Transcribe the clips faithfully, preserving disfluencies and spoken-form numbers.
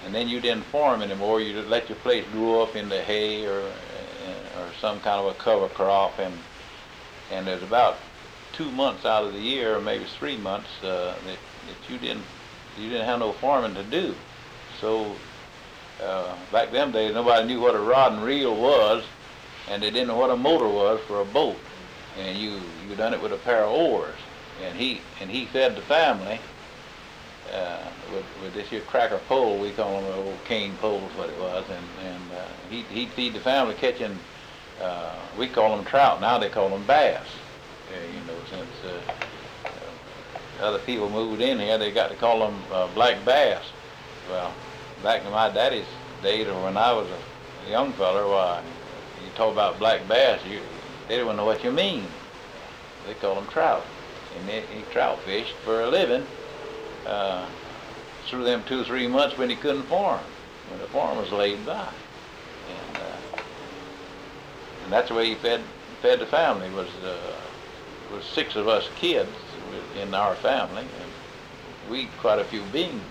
and then you didn't farm anymore. You just let your place grow up into hay or or some kind of a cover crop, and and there's about two months out of the year, or maybe three months, uh, that that you didn't you didn't have no farming to do. So uh, back them days, nobody knew what a rod and reel was, and they didn't know what a motor was for a boat. And you you done it with a pair of oars, and he and he fed the family uh, with with this here cracker pole. We call them old cane poles, what it was, and and uh, he he'd feed the family catching. Uh, we call them trout. Now they call them bass. Uh, you know, since uh, uh, other people moved in here, they got to call them uh, black bass. Well, back in my daddy's days, or when I was a young feller, why, you talk about black bass, you, they didn't know what you mean. They call them trout, and they, he trout fished for a living uh, through them two or three months when he couldn't farm, when the farm was laid by, and uh, and that's the way he fed fed the family. Was uh, was six of us kids in our family, and we eat quite a few beans.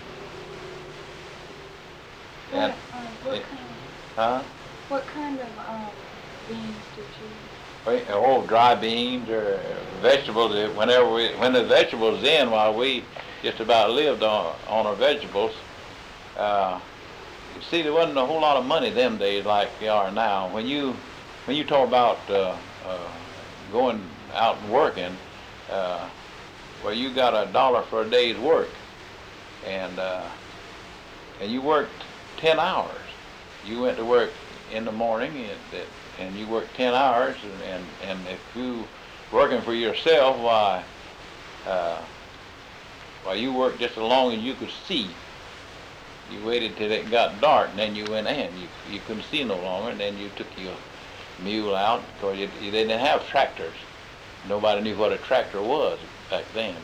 What, And um, what it, kind of, huh? what kind of um, beans did you? We- Oh, dry beans or vegetables. Whenever we, when the vegetables in, while we just about lived on on our vegetables. Uh, you see, there wasn't a whole lot of money them days like they are now. When you when you talk about uh, uh, going out and working, uh, well, you got a dollar for a day's work, and uh, and you worked ten hours. You went to work in the morning, and, and you worked ten hours, and, and, and if you working for yourself, why, uh, why you worked just as long as you could see. You waited till it got dark, and then you went in. You, you couldn't see no longer, and then you took your mule out, because you, you didn't have tractors. Nobody knew what a tractor was back then.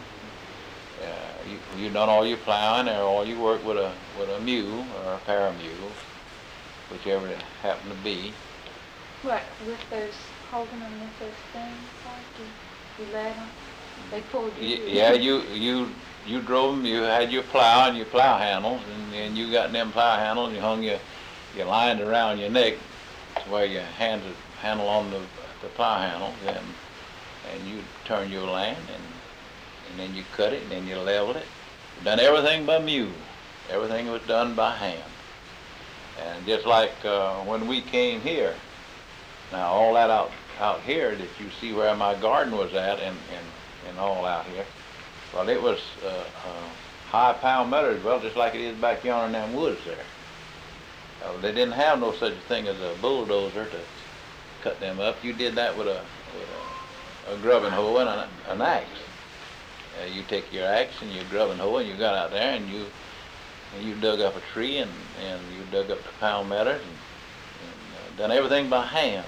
Uh, you, you done all your plowing or all your work with a with a mule or a pair of mules, whichever it happened to be. What, with those, holding them with those things, like you, you led them? They pulled you? Y- Yeah, you you you drove them. You had your plow and your plow handles, and, and you got them plow handles. You hung your your lines around your neck, to where your hands would handle on the the plow handles, and and you turn your land, and and then you cut it, and then you leveled it. You done everything by mule. Everything was done by hand. And just like uh, when we came here, now all that out out here that you see where my garden was at, and and, and all out here, well, it was uh, uh, high pound meadows, well, just like it is back yonder in them woods there. Uh, they didn't have no such a thing as a bulldozer to cut them up. You did that with a with a, a grubbing hoe and an, an axe. Uh, you take your axe and your grubbing hoe, and you got out there, and you and you dug up a tree, and, and you dug up the pound meadows, and, and uh, done everything by hand.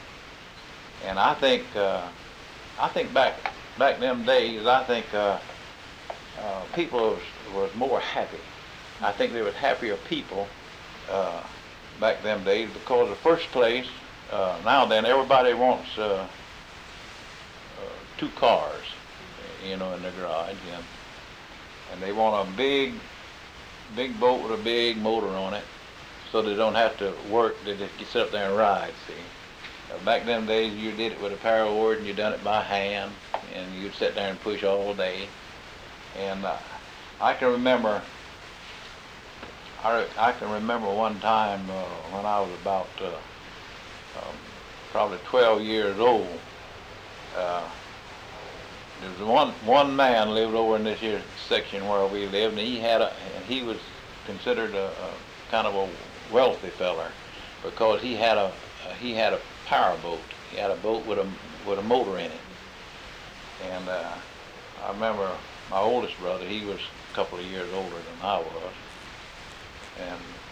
And I think uh, I think back back them days, I think uh, uh, people was, was more happy. I think there was happier people uh, back them days, because the first place, uh, now then everybody wants uh, uh, two cars, you know, in their garage, and and they want a big big boat with a big motor on it, so they don't have to work. They just get sit up there and ride. See, uh, back them days, you did it with a pair of oars, and you done it by hand, and you'd sit there and push all day. And uh, I can remember, I, I can remember one time uh, when I was about uh, um, probably twelve years old. Uh, there was one one man lived over in this here section where we lived, and he had a and he was considered a, a kind of a wealthy feller, because he had a he had a power boat. He had a boat with a with a motor in it. And uh, I remember my oldest brother. He was a couple of years older than I was, and